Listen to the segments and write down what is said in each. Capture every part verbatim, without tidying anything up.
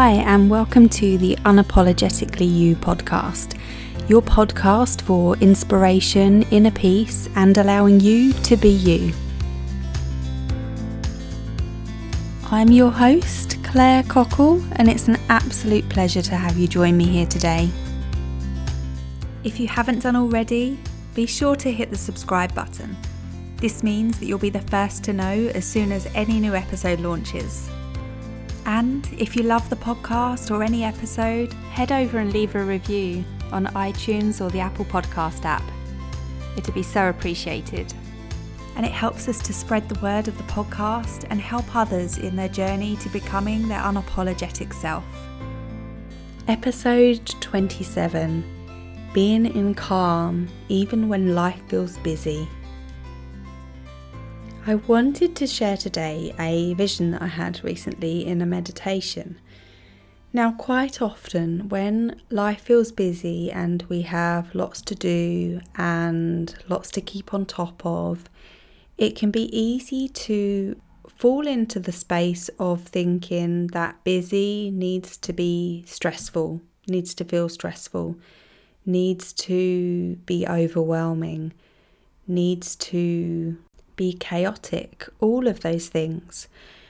Hi, and welcome to the Unapologetically You podcast, your podcast for inspiration, inner peace, and allowing you to be you. I'm your host, Claire Cockle, and it's an absolute pleasure to have you join me here today. If you haven't done already, be sure to hit the subscribe button. This means that you'll be the first to know as soon as any new episode launches. And if you love the podcast or any episode, head over and leave a review on iTunes or the Apple Podcast app. It'd be so appreciated. And it helps us to spread the word of the podcast and help others in their journey to becoming their unapologetic self. Episode twenty-seven. Being in calm even when life feels busy. I wanted to share today a vision that I had recently in a meditation. Now, quite often when life feels busy and we have lots to do and lots to keep on top of, it can be easy to fall into the space of thinking that busy needs to be stressful, needs to feel stressful, needs to be overwhelming, needs to be chaotic, all of those things.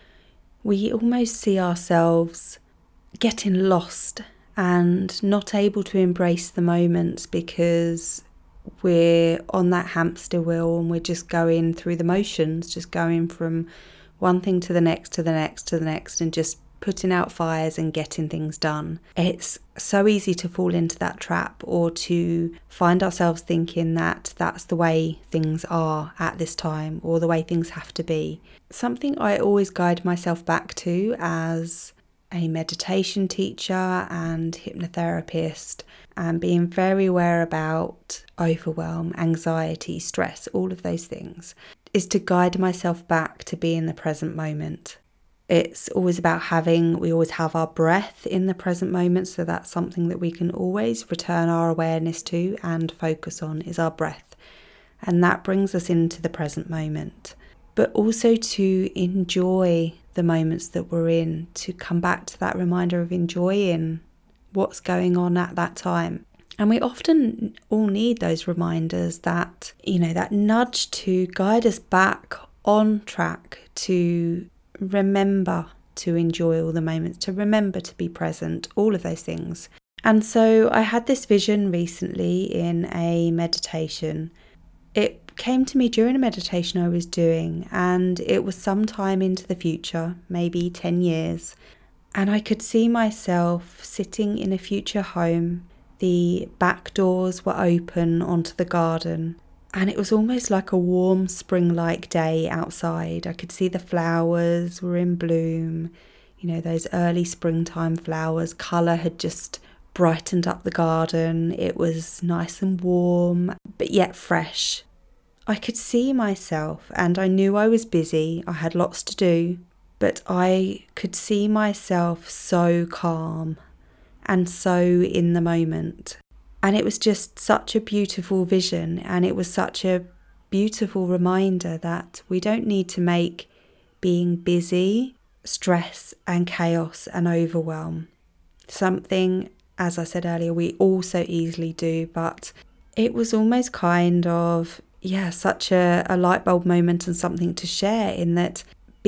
We almost see ourselves getting lost and not able to embrace the moments because we're on that hamster wheel and we're just going through the motions, just going from one thing to the next, to the next, to the next, and just putting out fires and getting things done. It's so easy to fall into that trap or to find ourselves thinking that that's the way things are at this time or the way things have to be. Something I always guide myself back to as a meditation teacher and hypnotherapist, and being very aware about overwhelm, anxiety, stress, all of those things, is to guide myself back to be in the present moment. It's always about having, we always have our breath in the present moment, so that's something that we can always return our awareness to and focus on is our breath. And that brings us into the present moment. But also to enjoy the moments that we're in, to come back to that reminder of enjoying what's going on at that time. And we often all need those reminders, that, you know, that nudge to guide us back on track, to remember to enjoy all the moments, to remember to be present, all of those things. And so I had this vision recently in a meditation. It came to me during a meditation I was doing, and it was some time into the future, maybe ten years. And I could see myself sitting in a future home. The back doors were open onto the garden. And it was almost like a warm spring-like day outside. I could see the flowers were in bloom. You know, those early springtime flowers. Colour had just brightened up the garden. It was nice and warm, but yet fresh. I could see myself, and I knew I was busy. I had lots to do, but I could see myself so calm and so in the moment. And it was just such a beautiful vision, and it was such a beautiful reminder that we don't need to make being busy stress and chaos and overwhelm. Something, as I said earlier, we all so easily do, but it was almost kind of, yeah, such a, a light bulb moment and something to share, in that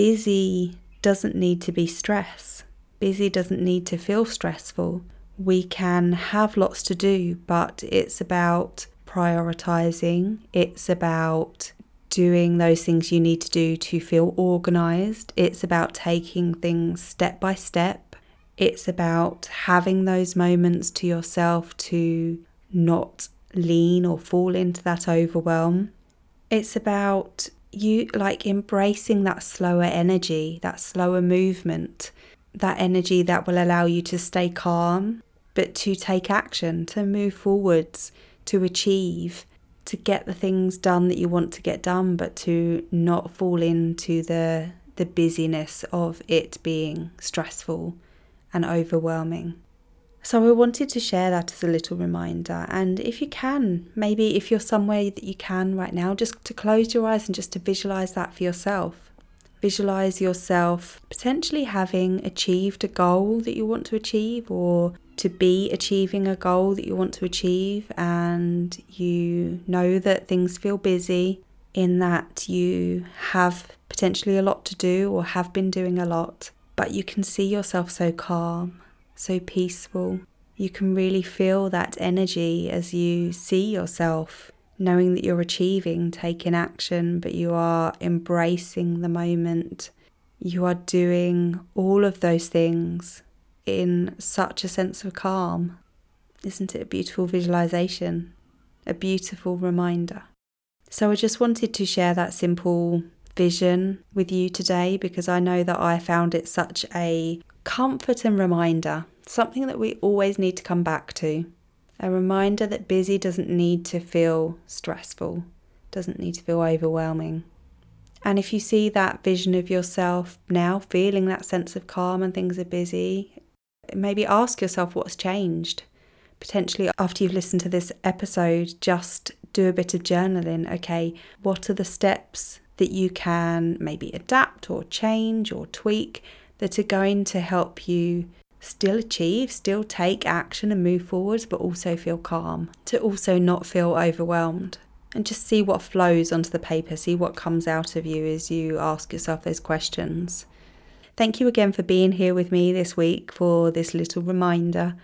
busy doesn't need to be stress. Busy doesn't need to feel stressful. We can have lots to do, but it's about prioritizing. It's about doing those things you need to do to feel organized. It's about taking things step by step. It's about having those moments to yourself to not lean or fall into that overwhelm. It's about you like embracing that slower energy, that slower movement, that energy that will allow you to stay calm, but to take action, to move forwards, to achieve, to get the things done that you want to get done, but to not fall into the the busyness of it being stressful and overwhelming. So I wanted to share that as a little reminder. And if you can, maybe if you're somewhere that you can right now, just to close your eyes and just to visualize that for yourself. Visualize yourself potentially having achieved a goal that you want to achieve, or to be achieving a goal that you want to achieve, and you know that things feel busy in that you have potentially a lot to do or have been doing a lot, but you can see yourself so calm, so peaceful. You can really feel that energy as you see yourself, knowing that you're achieving, taking action, but you are embracing the moment. You are doing all of those things in such a sense of calm. Isn't it a beautiful visualization? A beautiful reminder. So I just wanted to share that simple vision with you today, because I know that I found it such a comfort and reminder, something that we always need to come back to. A reminder that busy doesn't need to feel stressful, doesn't need to feel overwhelming. And if you see that vision of yourself now feeling that sense of calm and things are busy, maybe ask yourself what's changed. Potentially after you've listened to this episode, just do a bit of journaling. Okay, what are the steps that you can maybe adapt or change or tweak that are going to help you still achieve, still take action and move forward, but also feel calm, to also not feel overwhelmed, and just see what flows onto the paper, see what comes out of you as you ask yourself those questions. Thank you again for being here with me this week for this little reminder.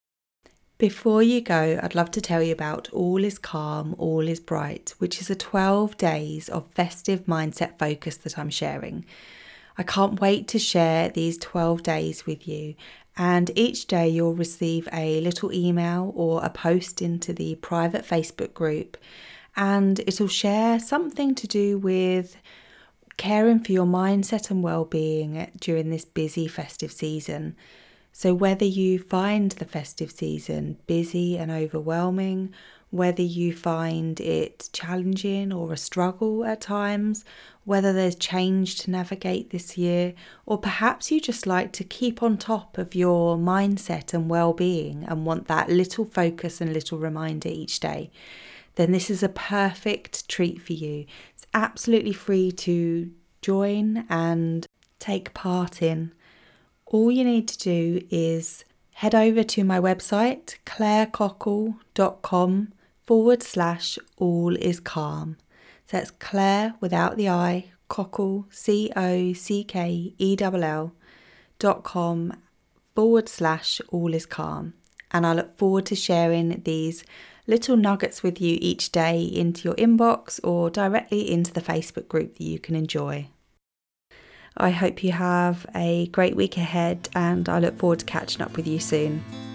Before you go, I'd love to tell you about All is Calm, All is Bright, which is a twelve days of festive mindset focus that I'm sharing. I can't wait to share these twelve days with you, and each day you'll receive a little email or a post into the private Facebook group, and it'll share something to do with caring for your mindset and well-being during this busy festive season. So whether you find the festive season busy and overwhelming, whether you find it challenging or a struggle at times, whether there's change to navigate this year, or perhaps you just like to keep on top of your mindset and well-being and want that little focus and little reminder each day, then this is a perfect treat for you. It's absolutely free to join and take part in. All you need to do is head over to my website, clairecockle.com forward slash all is calm. So that's Claire without the I, Cockle, C O C K E L L dot com forward slash all is calm. And I look forward to sharing these little nuggets with you each day into your inbox or directly into the Facebook group that you can enjoy. I hope you have a great week ahead, and I look forward to catching up with you soon.